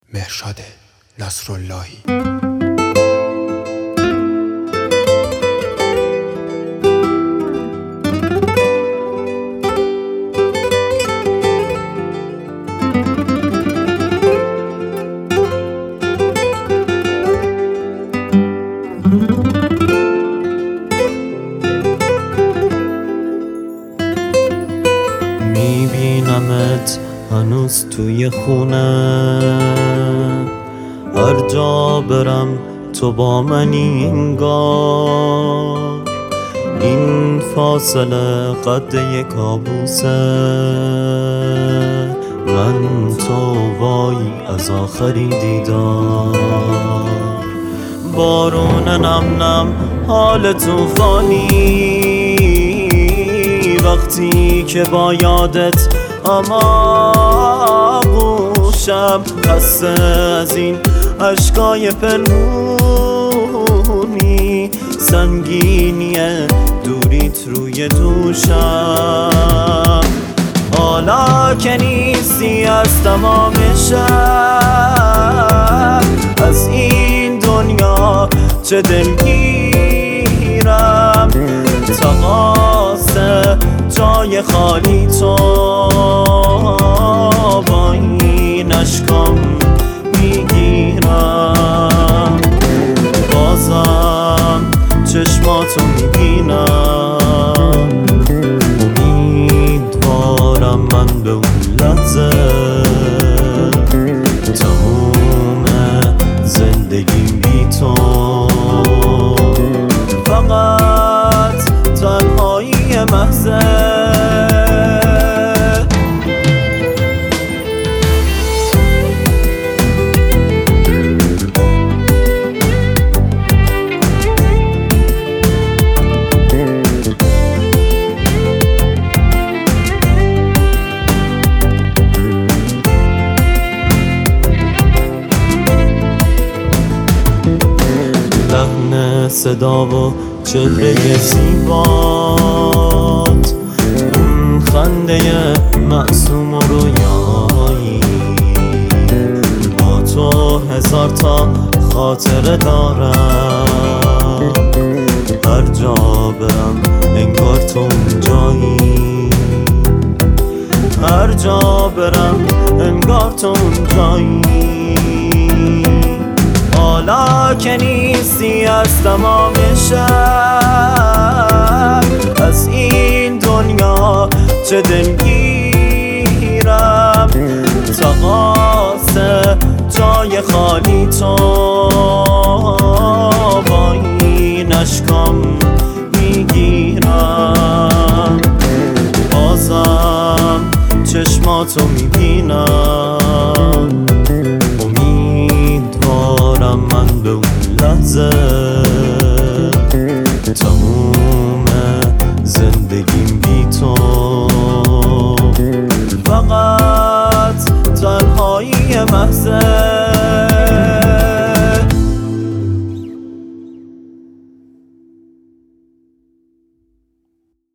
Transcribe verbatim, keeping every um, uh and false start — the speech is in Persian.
مهرشاد نصراللهی. میبینمت هنوز توی خونه، هر جا برم تو با منی انگار. این فاصله قد یک کابوسه، من تو وای از آخرین دیدار. بارون نم نم حال توفانی، وقتی که با یادت اما گوشم خسته از این عشقای پنهونی، سنگینی دوریت روی دوشم. حالا که نیستی از تمام شب، از این دنیا چه دلگیرم. تقاصه جای خالی تو با این عشقام میگیرم. بازم چشماتو میبینم، امیدوارم من به اون لحظه تموم زندگیم بی تو. فقط تنهایی محضه، لحن صدا و چهره زیبات، اون خنده معصوم و رویایی. با تو هزار تا خاطره دارم، هر جا برم انگار تو اونجایی. هر جا برم انگار تو اونجایی. حالا که نیستی از تمام شب، از این دنیا چه دلگیرم. تقاصه جای خالی تو با این عشقام میگیرم. بازم چشماتو میبینم، امیدوارم من به اون لحظه تموم زندگیم بی تو. فقط تنهایی محضه.